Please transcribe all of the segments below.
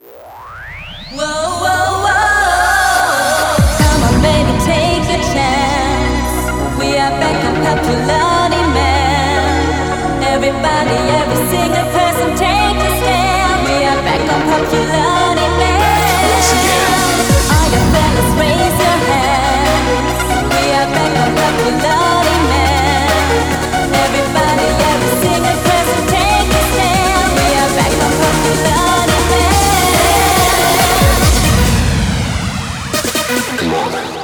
Whoa, whoa, whoa. Come on, baby, take a chance. We are back on popularity, man. Everybody, every single person, take a stand. We are back on popularity, man. Once again. All your fellas, raise your hands. We are back on popularity, man. Everybody, every single person, take a stand. We are back on popularity, man. Come on.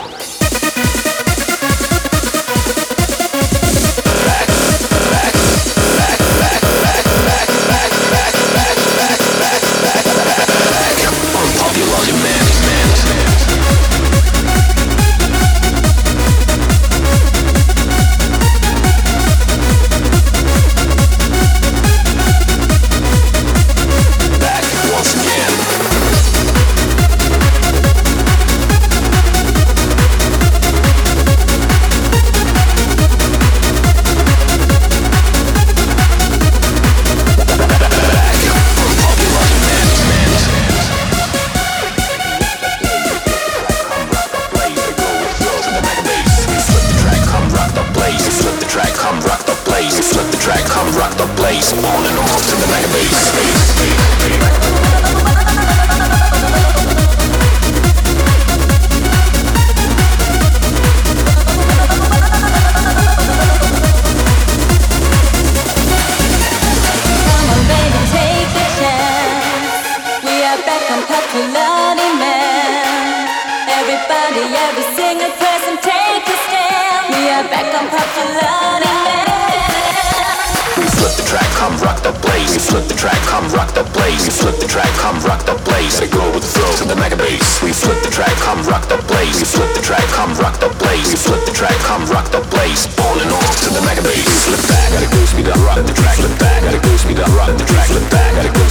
Popularity, man. Everybody, every single person, take a stand. We are back on popularity, man. We flip the track, come rock the place. We flip the track, come rock the place. We flip the track, come rock the place. They go with the flow to the mega bass. We flip the track, come rock the place. We flip the track, come rock the place. We flip the track, come rock the place. On and on to the mega bass. Flip back, gotta go speed up, rock the track. Flip back, gotta go speed up, rock the track. Flip back, gotta go